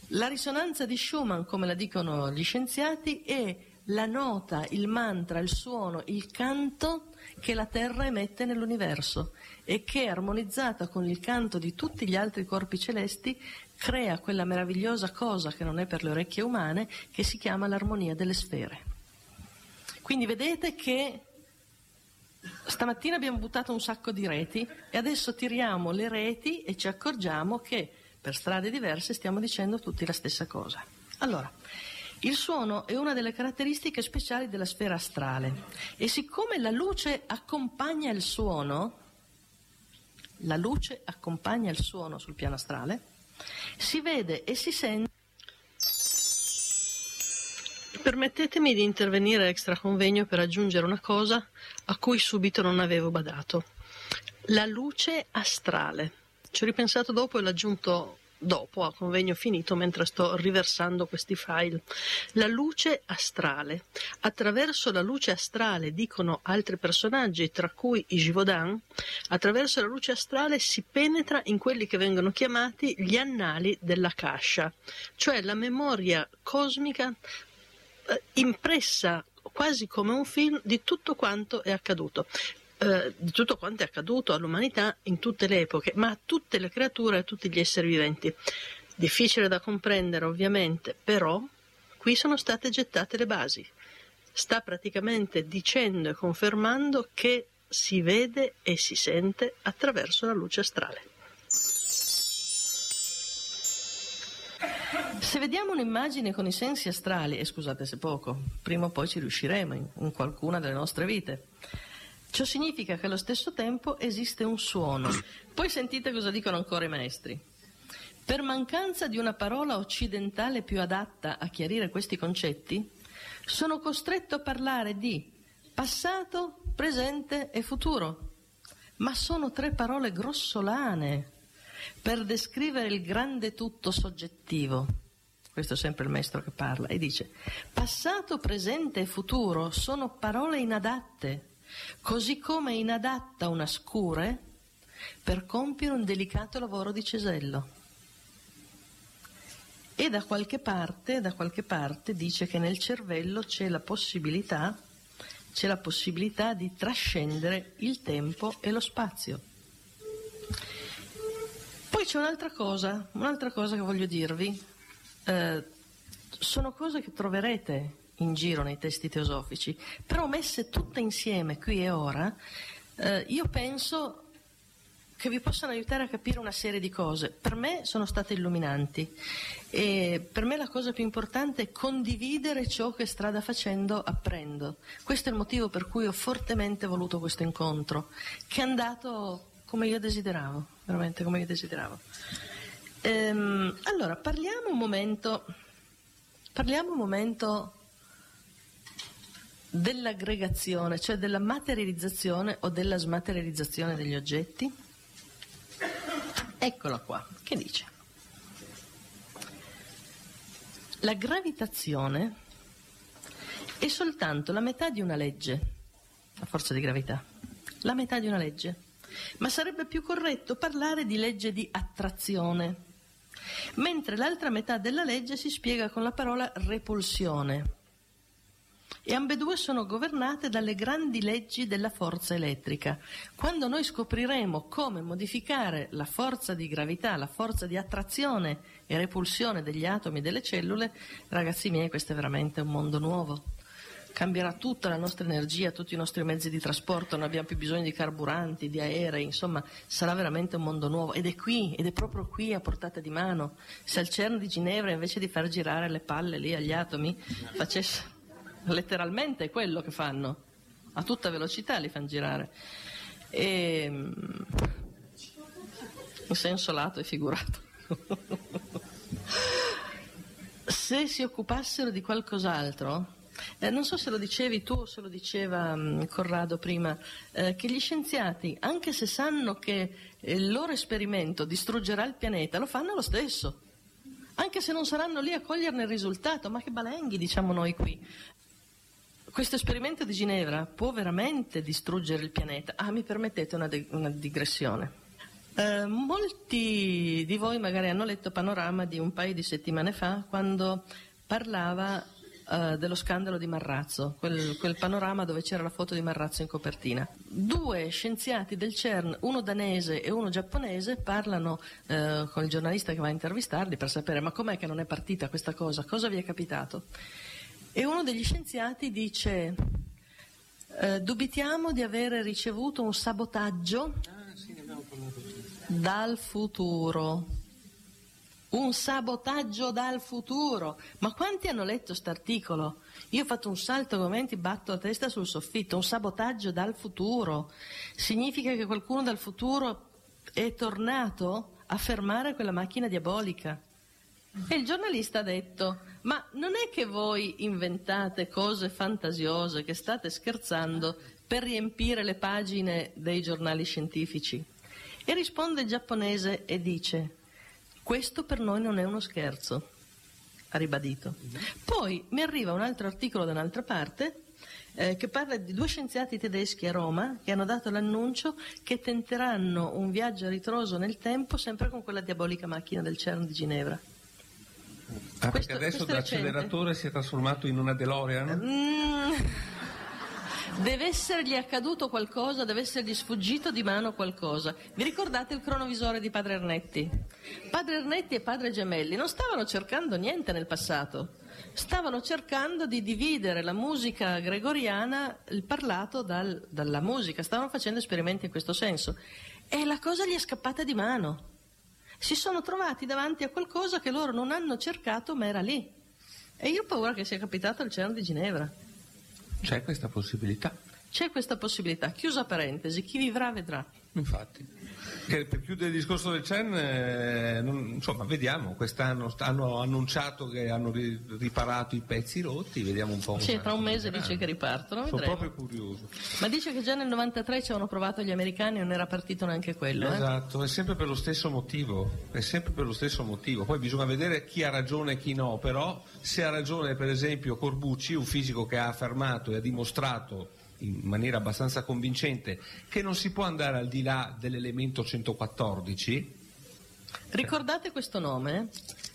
La risonanza di Schumann, come la dicono gli scienziati, è la nota, il mantra, il suono, il canto che la Terra emette nell'universo e che, armonizzata con il canto di tutti gli altri corpi celesti, crea quella meravigliosa cosa che non è per le orecchie umane, che si chiama l'armonia delle sfere. Quindi vedete che stamattina abbiamo buttato un sacco di reti e adesso tiriamo le reti e ci accorgiamo che per strade diverse stiamo dicendo tutti la stessa cosa. Allora, il suono è una delle caratteristiche speciali della sfera astrale e siccome la luce accompagna il suono sul piano astrale, si vede e si sente. Permettetemi di intervenire extra convegno per aggiungere una cosa a cui subito non avevo badato. La luce astrale. Ci ho ripensato dopo e l'ho aggiunto dopo, a convegno finito, mentre sto riversando questi file. La luce astrale. Attraverso la luce astrale, dicono altri personaggi, tra cui i Givaudan, attraverso la luce astrale si penetra in quelli che vengono chiamati gli annali dell'Akasha, cioè la memoria cosmica impressa quasi come un film di tutto quanto è accaduto. Di tutto quanto è accaduto all'umanità in tutte le epoche, ma a tutte le creature e a tutti gli esseri viventi. Difficile da comprendere ovviamente, però qui sono state gettate le basi. Sta praticamente dicendo e confermando che si vede e si sente attraverso la luce astrale. Se vediamo un'immagine con i sensi astrali, e scusate se poco, prima o poi ci riusciremo in qualcuna delle nostre vite. Ciò significa che allo stesso tempo esiste un suono. Poi sentite cosa dicono ancora i maestri. Per mancanza di una parola occidentale più adatta a chiarire questi concetti, sono costretto a parlare di passato, presente e futuro. Ma sono 3 parole grossolane per descrivere il grande tutto soggettivo. Questo è sempre il maestro che parla e dice: passato, presente e futuro sono parole inadatte, così come è inadatta una scure per compiere un delicato lavoro di cesello. E da qualche parte dice che nel cervello c'è la possibilità di trascendere il tempo e lo spazio. Poi c'è un'altra cosa che voglio dirvi. Sono cose che troverete in giro nei testi teosofici, però messe tutte insieme qui e ora, io penso che vi possano aiutare a capire una serie di cose. Per me sono state illuminanti e per me la cosa più importante è condividere ciò che strada facendo apprendo. Questo è il motivo per cui ho fortemente voluto questo incontro, che è andato come io desideravo, veramente come io desideravo. Allora, parliamo un momento dell'aggregazione, cioè della materializzazione o della smaterializzazione degli oggetti. Eccola qua, che dice: la gravitazione è soltanto la metà di una legge, la forza di gravità, la metà di una legge, ma sarebbe più corretto parlare di legge di attrazione, mentre l'altra metà della legge si spiega con la parola repulsione. E ambedue sono governate dalle grandi leggi della forza elettrica. Quando noi scopriremo come modificare la forza di gravità, la forza di attrazione e repulsione degli atomi e delle cellule, ragazzi miei, questo è veramente un mondo nuovo. Cambierà tutta la nostra energia, tutti i nostri mezzi di trasporto, non abbiamo più bisogno di carburanti, di aerei, insomma sarà veramente un mondo nuovo ed è proprio qui a portata di mano. Se al CERN di Ginevra invece di far girare le palle lì agli atomi facesse, letteralmente è quello che fanno, a tutta velocità li fanno girare, in senso lato e figurato. Se si occupassero di qualcos'altro, non so se lo dicevi tu o se lo diceva Corrado prima, che gli scienziati, anche se sanno che il loro esperimento distruggerà il pianeta, lo fanno lo stesso, anche se non saranno lì a coglierne il risultato. Ma che balenghi, diciamo noi qui. Questo esperimento di Ginevra può veramente distruggere il pianeta? Mi permettete una digressione? Molti di voi magari hanno letto Panorama di un paio di settimane fa, quando parlava dello scandalo di Marrazzo, quel Panorama dove c'era la foto di Marrazzo in copertina. 2 scienziati del CERN, uno danese e uno giapponese, parlano con il giornalista che va a intervistarli per sapere ma com'è che non è partita questa cosa vi è capitato? E uno degli scienziati dice: dubitiamo di avere ricevuto un sabotaggio dal futuro. Un sabotaggio dal futuro. Ma quanti hanno letto st'articolo? Io ho fatto un salto ai momenti, batto la testa sul soffitto. Un sabotaggio dal futuro significa che qualcuno dal futuro è tornato a fermare quella macchina diabolica. E il giornalista ha detto: ma non è che voi inventate cose fantasiose, che state scherzando per riempire le pagine dei giornali scientifici? E risponde il giapponese e dice: questo per noi non è uno scherzo, ha ribadito. Poi mi arriva un altro articolo da un'altra parte che parla di 2 scienziati tedeschi a Roma che hanno dato l'annuncio che tenteranno un viaggio a ritroso nel tempo sempre con quella diabolica macchina del CERN di Ginevra. Perché adesso l'acceleratore si è trasformato in una DeLorean? Deve essergli accaduto qualcosa, deve essergli sfuggito di mano qualcosa. Vi ricordate il cronovisore di Padre Ernetti? Padre Ernetti e Padre Gemelli non stavano cercando niente nel passato, stavano cercando di dividere la musica gregoriana, il parlato, dalla musica, stavano facendo esperimenti in questo senso. E la cosa gli è scappata di mano. Si sono trovati davanti a qualcosa che loro non hanno cercato, ma era lì. E io ho paura che sia capitato al CERN di Ginevra. C'è questa possibilità? C'è questa possibilità, chiusa parentesi, chi vivrà vedrà. Infatti, che per chiudere il discorso del CERN, insomma, vediamo, quest'anno hanno annunciato che hanno riparato i pezzi rotti, vediamo un po'. Sì, tra un mese dice che ripartono, sono vedremo. proprio curioso. Ma dice che già nel 93 ci avevano provato gli americani e non era partito neanche quello. Esatto, è sempre per lo stesso motivo, poi bisogna vedere chi ha ragione e chi no, però se ha ragione per esempio Corbucci, un fisico che ha affermato e ha dimostrato in maniera abbastanza convincente che non si può andare al di là dell'elemento 114. Ricordate questo nome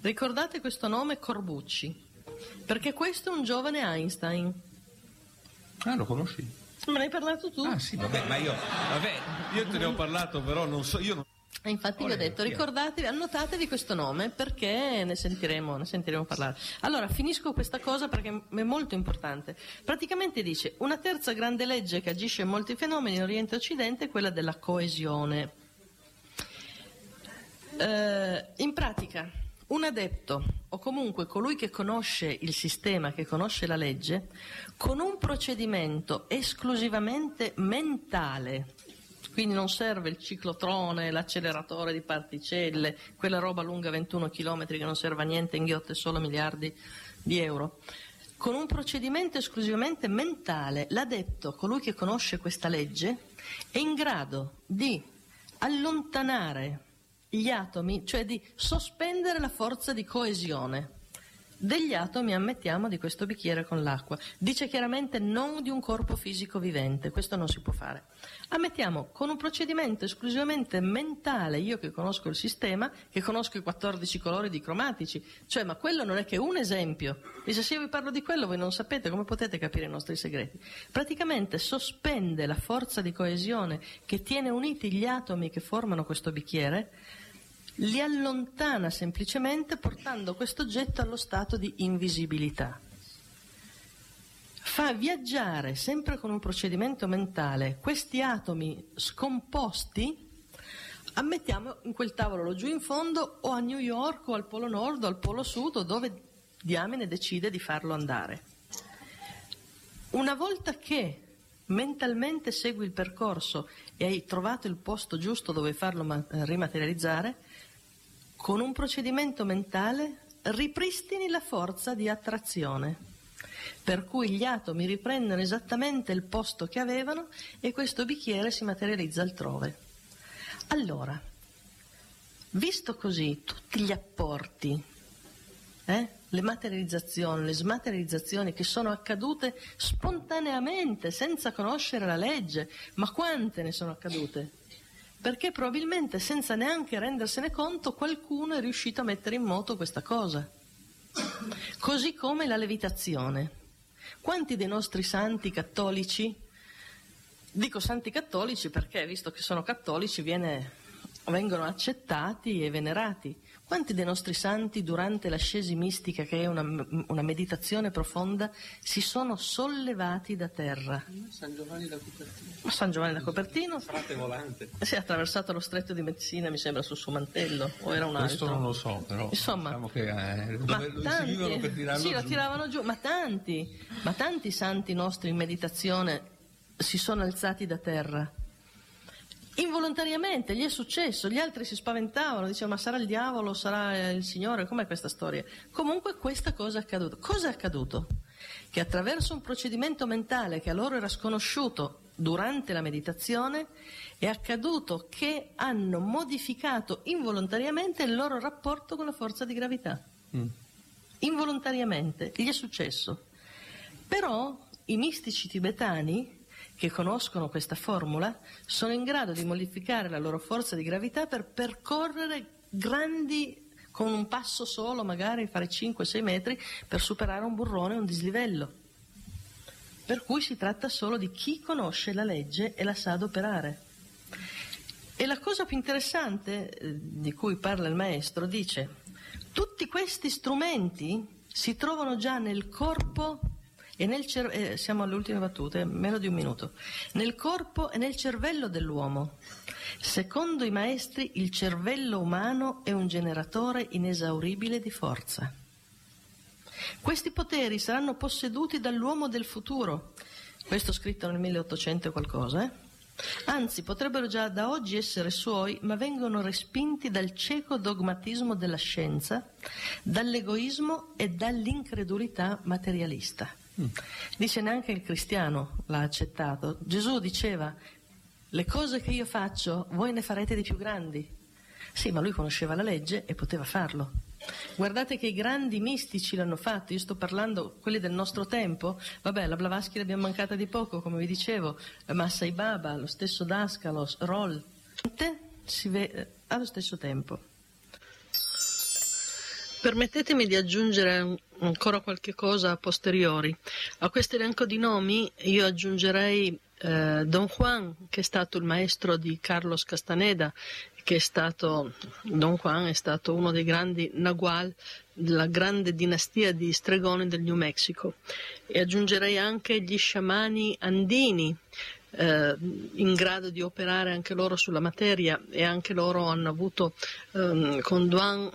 Corbucci, perché questo è un giovane Einstein. Ah, lo conosci? Me ne hai parlato tu? Ah sì, vabbè, ma io te ne ho parlato, però non so, io non... E infatti vi ho detto, ricordatevi, annotatevi questo nome perché ne sentiremo parlare. Allora, finisco questa cosa perché è molto importante. Praticamente dice: una terza grande legge che agisce in molti fenomeni in Oriente e Occidente è quella della coesione. In pratica, un adepto o comunque colui che conosce il sistema, che conosce la legge, con un procedimento esclusivamente mentale, quindi non serve il ciclotrone, l'acceleratore di particelle, quella roba lunga 21 km che non serve a niente, inghiotte solo miliardi di euro. Con un procedimento esclusivamente mentale, l'adepto, colui che conosce questa legge, è in grado di allontanare gli atomi, cioè di sospendere la forza di coesione degli atomi, ammettiamo, di questo bicchiere con l'acqua. Dice chiaramente non di un corpo fisico vivente, questo non si può fare. Ammettiamo con un procedimento esclusivamente mentale, io che conosco il sistema, che conosco i 14 colori di cromatici, cioè, ma quello non è che un esempio. Dice: se io vi parlo di quello voi non sapete, come potete capire i nostri segreti? Praticamente sospende la forza di coesione che tiene uniti gli atomi che formano questo bicchiere, li allontana semplicemente portando questo oggetto allo stato di invisibilità. Fa viaggiare, sempre con un procedimento mentale, questi atomi scomposti, ammettiamo, in quel tavolo laggiù in fondo, o a New York, o al Polo Nord, o al Polo Sud, o dove diamine decide di farlo andare. Una volta che mentalmente segui il percorso e hai trovato il posto giusto dove farlo rimaterializzare, con un procedimento mentale ripristini la forza di attrazione, per cui gli atomi riprendono esattamente il posto che avevano e questo bicchiere si materializza altrove. Allora, visto così tutti gli apporti, le materializzazioni, le smaterializzazioni che sono accadute spontaneamente, senza conoscere la legge, ma quante ne sono accadute? perché probabilmente senza neanche rendersene conto qualcuno è riuscito a mettere in moto questa cosa. Così come la levitazione. Quanti dei nostri santi cattolici, dico santi cattolici perché visto che sono cattolici vengono accettati e venerati, quanti dei nostri santi durante l'ascesi mistica, che è una meditazione profonda, si sono sollevati da terra? San Giovanni da Cupertino. San Giovanni da Cupertino? Frate volante. Si è attraversato lo stretto di Messina, mi sembra, sul suo mantello, o era un altro? Questo non lo so, però insomma, diciamo che tanti, servivano per tirarlo sì, giù. lo tiravano giù, ma tanti santi nostri in meditazione si sono alzati da terra. Involontariamente, gli è successo, gli altri si spaventavano, dicevano ma sarà il diavolo, sarà il Signore, com'è questa storia? Comunque questa cosa è accaduta. Cosa è accaduto? Che attraverso un procedimento mentale che a loro era sconosciuto durante la meditazione, è accaduto che hanno modificato involontariamente il loro rapporto con la forza di gravità. Involontariamente, gli è successo. Però i mistici tibetani che conoscono questa formula sono in grado di modificare la loro forza di gravità per percorrere grandi, con un passo solo, magari fare 5-6 metri per superare un burrone o un dislivello. Per cui si tratta solo di chi conosce la legge e la sa adoperare. E la cosa più interessante di cui parla il maestro dice: tutti questi strumenti si trovano già nel corpo e nel siamo alle ultime battute, meno di un minuto, nel corpo e nel cervello dell'uomo. Secondo i maestri, il cervello umano è un generatore inesauribile di forza. Questi poteri saranno posseduti dall'uomo del futuro, questo scritto nel 1800 e qualcosa, anzi potrebbero già da oggi essere suoi, ma vengono respinti dal cieco dogmatismo della scienza, dall'egoismo e dall'incredulità materialista. Dice neanche il cristiano l'ha accettato. Gesù diceva: le cose che io faccio voi ne farete di più grandi. Sì, ma lui conosceva la legge e poteva farlo. Guardate che i grandi mistici l'hanno fatto. Io sto parlando quelli del nostro tempo. Vabbè, la Blavatsky l'abbiamo mancata di poco, come vi dicevo, ma Sai Baba, lo stesso Daskalos, Roll, si vede allo stesso tempo. Permettetemi di aggiungere ancora qualche cosa a posteriori. A questo elenco di nomi io aggiungerei Don Juan, che è stato il maestro di Carlos Castaneda, Don Juan è stato uno dei grandi Nagual della grande dinastia di stregoni del New Mexico. E aggiungerei anche gli sciamani andini, in grado di operare anche loro sulla materia, e anche loro hanno avuto con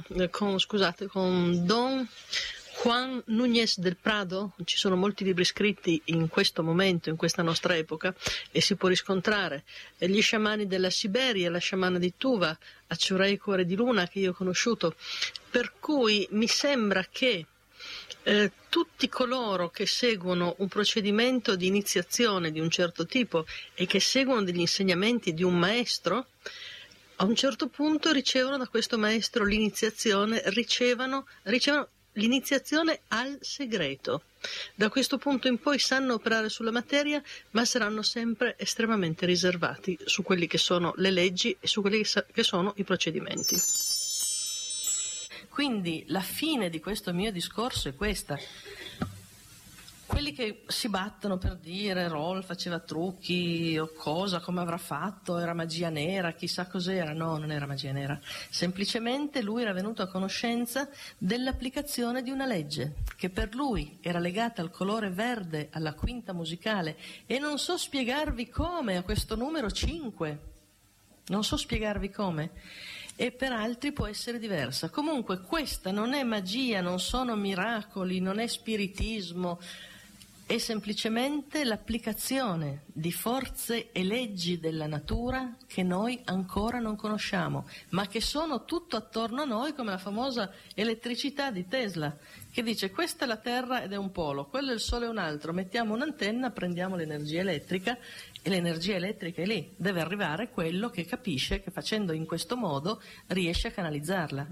Don Juan Núñez del Prado, ci sono molti libri scritti in questo momento, in questa nostra epoca, e si può riscontrare gli sciamani della Siberia, la sciamana di Tuva, Achurei Cuore di Luna, che io ho conosciuto, per cui mi sembra che tutti coloro che seguono un procedimento di iniziazione di un certo tipo e che seguono degli insegnamenti di un maestro, a un certo punto ricevono da questo maestro l'iniziazione, ricevono l'iniziazione al segreto. Da questo punto in poi sanno operare sulla materia, ma saranno sempre estremamente riservati su quelli che sono le leggi e su quelli che sono i procedimenti. Quindi la fine di questo mio discorso è questa. Quelli che si battono per dire Roll faceva trucchi o cosa, come avrà fatto, era magia nera, chissà cos'era. No, non era magia nera. Semplicemente lui era venuto a conoscenza dell'applicazione di una legge che per lui era legata al colore verde, alla quinta musicale, e non so spiegarvi come, a questo numero 5. Non so spiegarvi come. E per altri può essere diversa. Comunque questa non è magia, non sono miracoli, non è spiritismo, è semplicemente l'applicazione di forze e leggi della natura che noi ancora non conosciamo, ma che sono tutto attorno a noi, come la famosa elettricità di Tesla, che dice: questa è la Terra ed è un polo, quello è il Sole è un altro, mettiamo un'antenna, prendiamo l'energia elettrica, e l'energia elettrica è lì. Deve arrivare quello che capisce che facendo in questo modo riesce a canalizzarla.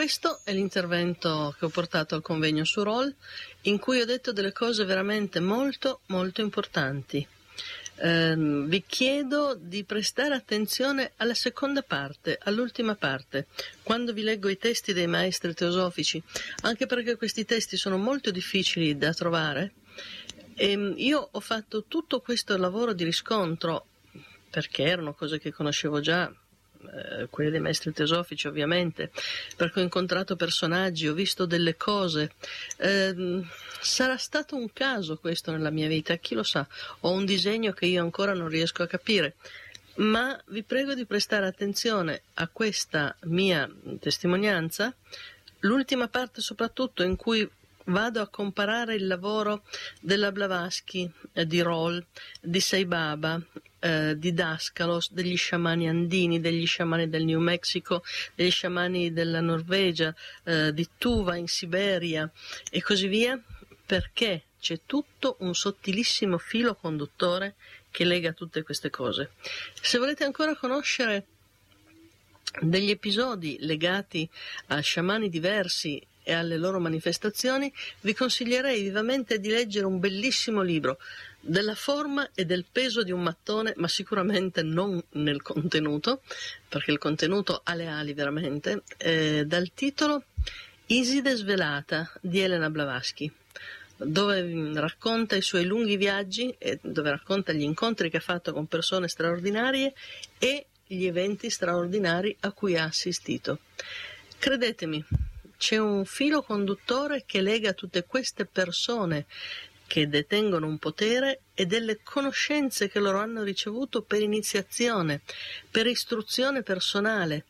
Questo è l'intervento che ho portato al convegno su Roll, in cui ho detto delle cose veramente molto, molto importanti. Vi chiedo di prestare attenzione alla seconda parte, all'ultima parte, quando vi leggo i testi dei maestri teosofici, anche perché questi testi sono molto difficili da trovare. Io ho fatto tutto questo lavoro di riscontro, perché erano cose che conoscevo già, quelle dei maestri teosofici ovviamente, perché ho incontrato personaggi, ho visto delle cose. Sarà stato un caso questo nella mia vita, chi lo sa, ho un disegno che io ancora non riesco a capire, ma vi prego di prestare attenzione a questa mia testimonianza, l'ultima parte soprattutto in cui vado a comparare il lavoro della Blavatsky, di Roll, di Sai Baba, di Daskalos, degli sciamani andini, degli sciamani del New Mexico, degli sciamani della Norvegia, di Tuva in Siberia e così via, perché c'è tutto un sottilissimo filo conduttore che lega tutte queste cose. Se volete ancora conoscere degli episodi legati a sciamani diversi e alle loro manifestazioni, vi consiglierei vivamente di leggere un bellissimo libro della forma e del peso di un mattone, ma sicuramente non nel contenuto, perché il contenuto ha le ali veramente, dal titolo Iside svelata di Elena Blavatsky, dove racconta i suoi lunghi viaggi e dove racconta gli incontri che ha fatto con persone straordinarie e gli eventi straordinari a cui ha assistito. Credetemi, c'è un filo conduttore che lega tutte queste persone che detengono un potere e delle conoscenze che loro hanno ricevuto per iniziazione, per istruzione personale.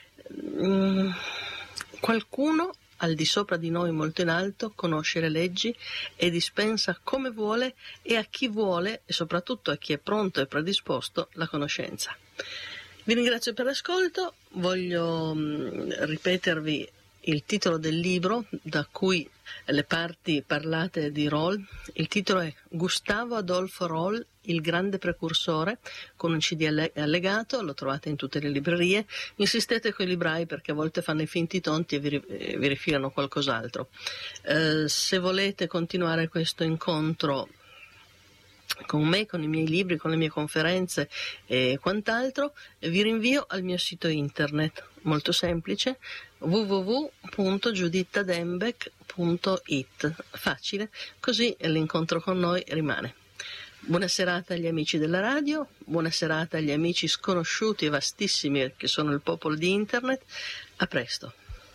Qualcuno al di sopra di noi molto in alto conosce le leggi e dispensa come vuole e a chi vuole e soprattutto a chi è pronto e predisposto la conoscenza. Vi ringrazio per l'ascolto, voglio ripetervi il titolo del libro da cui le parti parlate di Roll. Il titolo è Gustavo Adolfo Roll, il grande precursore, con un CD allegato, lo trovate in tutte le librerie. Insistete con i librai perché a volte fanno i finti tonti e vi rifilano qualcos'altro. Se volete continuare questo incontro con me, con i miei libri, con le mie conferenze e quant'altro, vi rinvio al mio sito internet, molto semplice, www.giudittadembeck.it, facile, così l'incontro con noi rimane. Buona serata agli amici della radio, buona serata agli amici sconosciuti e vastissimi che sono il popolo di internet, a presto.